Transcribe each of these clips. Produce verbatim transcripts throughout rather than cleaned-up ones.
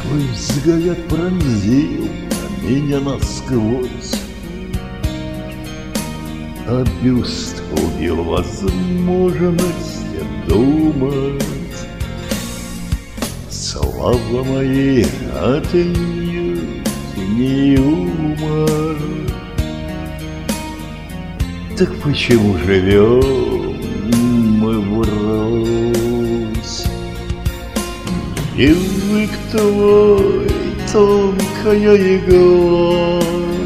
Твой взгляд пронзил меня насквозь, а бюст убил возможность думать. Слова мои отнюдь не юмор. Так почему живем мы врозь? Язык твой тонкая игла,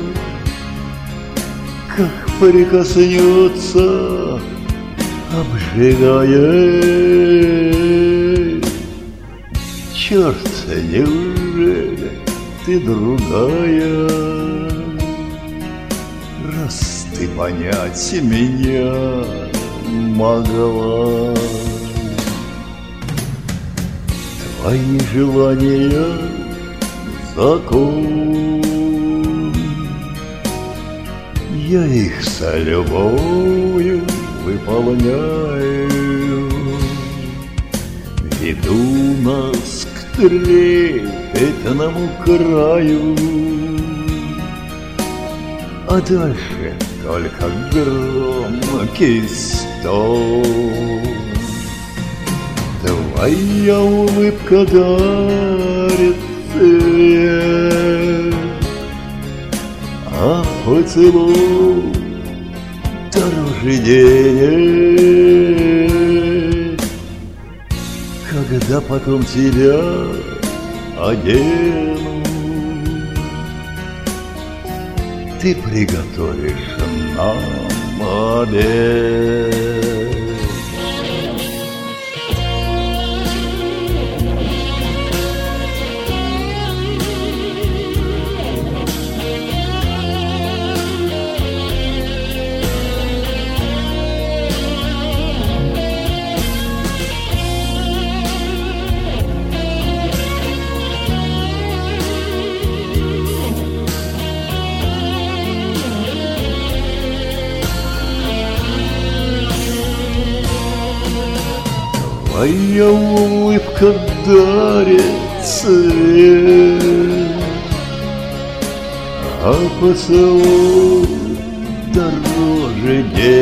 как прикоснется, обжигает. Черт, неужели ты другая? Раз ты понять меня могла. Твои желания — закон, я их с любовью выполняю. Веду нас к трепетному краю, а дальше только громкий стон. Твоя улыбка дарит цвет, а поцелуй дороже денег. Когда потом тебя одену, ты приготовишь нам обед. Твоя улыбка дарит цвет, а поцелуй дороже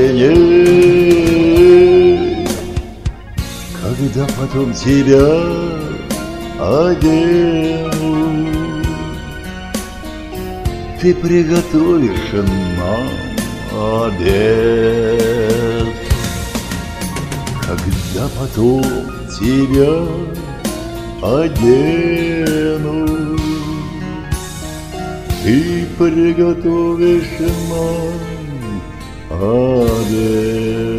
денег. Когда потом тебя одену, ты приготовишь нам обед. Когда потом тебя одену, ты приготовишь нам обед.